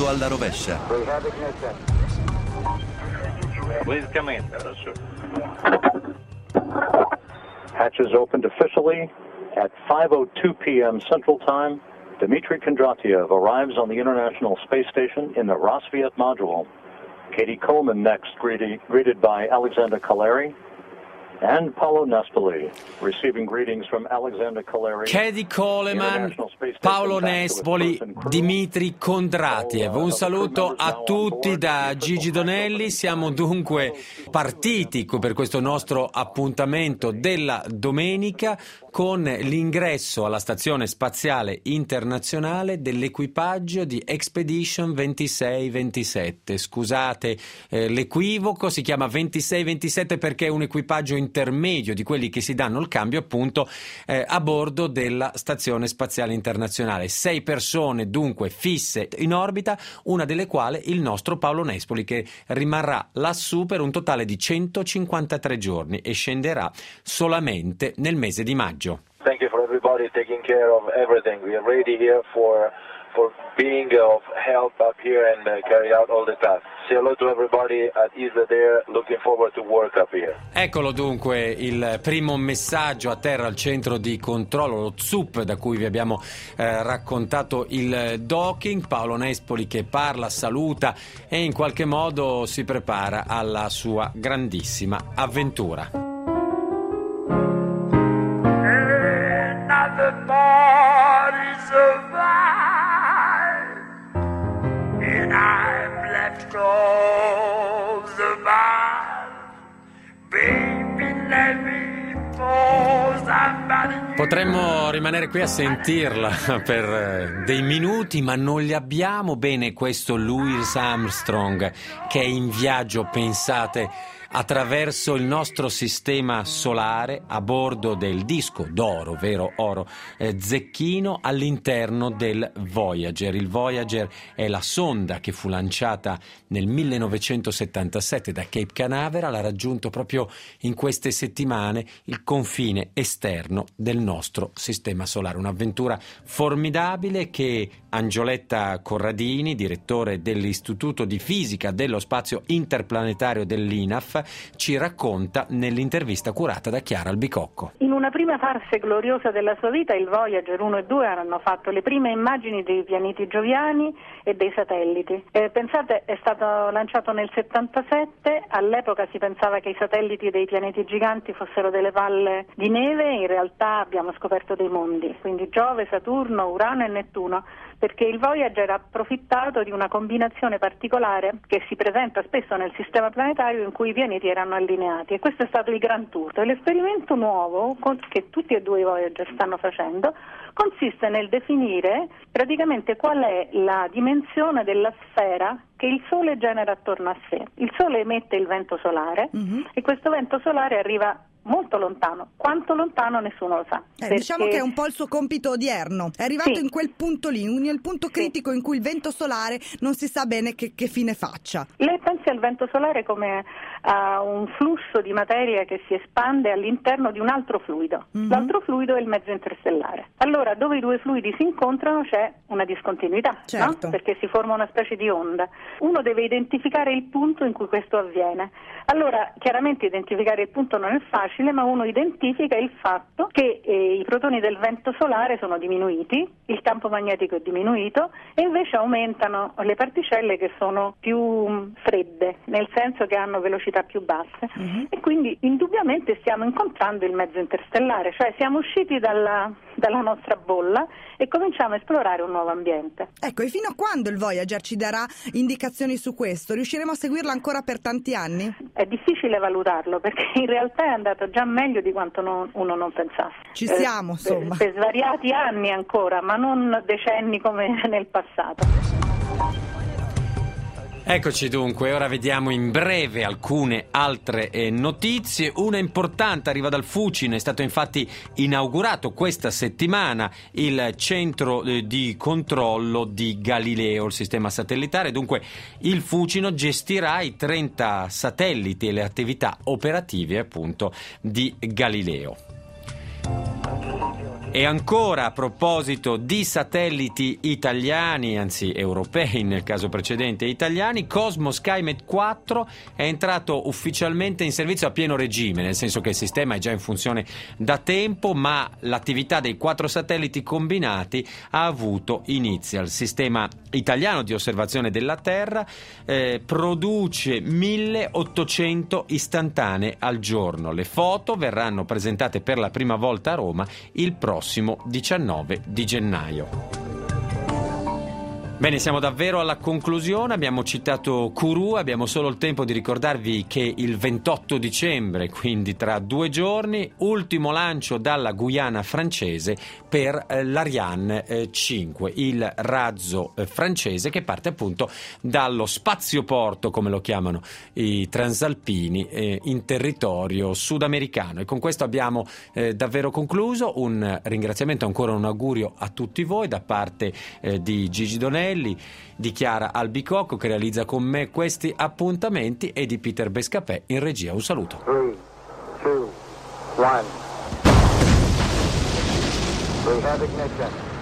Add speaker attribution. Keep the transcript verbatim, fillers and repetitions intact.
Speaker 1: tutto alla rovescia.
Speaker 2: Please come in.
Speaker 3: Hatches opened officially at five oh two p.m. Central Time. Dmitry Kondratiev arrives on the International Space Station in the Rassvet module. Katie Coleman next, greeted, greeted by Alexander Kaleri. And Paolo Nespoli, receiving greetings from Alexander Kaleri.
Speaker 4: Katie Coleman, Paolo Nespoli, Dmitry Kondratiev. Un saluto a tutti da Gigi Donelli. Siamo dunque partiti per questo nostro appuntamento della domenica con l'ingresso alla Stazione Spaziale Internazionale dell'equipaggio di Expedition ventisei ventisette. Scusate eh, l'equivoco, si chiama ventisei ventisette perché è un equipaggio intermedio di quelli che si danno il cambio appunto eh, a bordo della Stazione Spaziale Internazionale. Sei persone dunque fisse in orbita, una delle quali il nostro Paolo Nespoli, che rimarrà lassù per un totale di centocinquantatré giorni e scenderà solamente nel mese di maggio.
Speaker 2: Thank you for everybody taking care of everything. We are ready here for for being of help up here and uh, carry out all the tasks. Say hello to everybody at Isla Dare. Looking forward to work up here.
Speaker 4: Eccolo dunque il primo messaggio a terra al centro di controllo, lo Z U P, da cui vi abbiamo eh, raccontato il docking. Paolo Nespoli che parla, saluta e in qualche modo si prepara alla sua grandissima avventura.
Speaker 5: The body survive, and I'm left all survive. Baby, let me for somebody.
Speaker 4: Potremmo rimanere qui a sentirla per dei minuti, ma non li abbiamo. Bene, questo Louis Armstrong che è in viaggio, pensate, attraverso il nostro sistema solare a bordo del disco d'oro, vero oro eh, zecchino, all'interno del Voyager. Il Voyager è la sonda che fu lanciata nel millenovecentosettantasette da Cape Canaveral, ha raggiunto proprio in queste settimane il confine esterno del nostro sistema solare. Un'avventura formidabile che Angioletta Corradini, direttore dell'Istituto di Fisica dello Spazio Interplanetario dell'I N A F, ci racconta nell'intervista curata da Chiara Albicocco.
Speaker 6: In una prima fase gloriosa della sua vita, il Voyager uno e due hanno fatto le prime immagini dei pianeti gioviani e dei satelliti. Eh, pensate, è stato lanciato nel settantasette, all'epoca si pensava che i satelliti dei pianeti giganti fossero delle palle di neve, in realtà abbiamo scoperto dei mondi, quindi Giove, Saturno, Urano e Nettuno, perché il Voyager ha approfittato di una combinazione particolare che si presenta spesso nel sistema planetario in cui i pianeti erano allineati, e questo è stato il Grand Tour. L'esperimento nuovo che tutti e due i Voyager stanno facendo consiste nel definire praticamente qual è la dimensione della sfera che il Sole genera attorno a sé. Il Sole emette il vento solare mm-hmm. e questo vento solare arriva molto lontano. Quanto lontano nessuno lo sa.
Speaker 7: Eh,
Speaker 6: perché...
Speaker 7: Diciamo che è un po' il suo compito odierno. È arrivato
Speaker 6: sì.
Speaker 7: in quel punto lì, nel punto critico sì. in cui il vento solare non si sa bene che, che fine faccia.
Speaker 6: Lei pensi al vento solare come a un flusso di materia che si espande all'interno di un altro fluido. Mm-hmm. L'altro fluido è il mezzo interstellare. Allora, dove i due fluidi si incontrano c'è una discontinuità,
Speaker 7: certo.
Speaker 6: no? Perché si forma una specie di onda. Uno deve identificare il punto in cui questo avviene. Allora, chiaramente identificare il punto non è facile, ma uno identifica il fatto che eh, i protoni del vento solare sono diminuiti, il campo magnetico è diminuito e invece aumentano le particelle che sono più fredde, nel senso che hanno velocità più basse. Mm-hmm. E quindi indubbiamente stiamo incontrando il mezzo interstellare, cioè siamo usciti dalla, dalla nostra bolla e cominciamo a esplorare un nuovo ambiente.
Speaker 7: Ecco, e fino a quando il Voyager ci darà indicazioni su questo? Riusciremo a seguirlo ancora per tanti anni?
Speaker 6: È difficile valutarlo perché in realtà è andato già meglio di quanto non, uno non pensasse.
Speaker 7: Ci siamo,
Speaker 6: eh,
Speaker 7: insomma.
Speaker 6: Per, per svariati anni ancora, ma non decenni come nel passato.
Speaker 4: Eccoci dunque, ora vediamo in breve alcune altre eh, notizie. Una importante arriva dal Fucino, è stato infatti inaugurato questa settimana il centro eh, di controllo di Galileo, il sistema satellitare. Dunque il Fucino gestirà i trenta satelliti e le attività operative appunto di Galileo. E ancora a proposito di satelliti italiani, anzi europei nel caso precedente italiani, Cosmo Skymet quattro è entrato ufficialmente in servizio a pieno regime, nel senso che il sistema è già in funzione da tempo, ma l'attività dei quattro satelliti combinati ha avuto inizio. Il sistema italiano di osservazione della Terra eh, produce milleottocento istantanee al giorno. Le foto verranno presentate per la prima volta a Roma il prossimo diciannove di gennaio. Bene, siamo davvero alla conclusione, abbiamo citato Kourou, abbiamo solo il tempo di ricordarvi che il ventotto dicembre, quindi tra due giorni, ultimo lancio dalla Guyana francese per eh, l'Ariane eh, cinque, il razzo eh, francese che parte appunto dallo spazioporto, come lo chiamano i transalpini, eh, in territorio sudamericano. E con questo abbiamo eh, davvero concluso. Un ringraziamento, ancora un augurio a tutti voi da parte eh, di Gigi Donelli, di Chiara Albicocco che realizza con me questi appuntamenti e di Peter Bescapè in regia. Un saluto.
Speaker 1: three, two, one. We have ignition.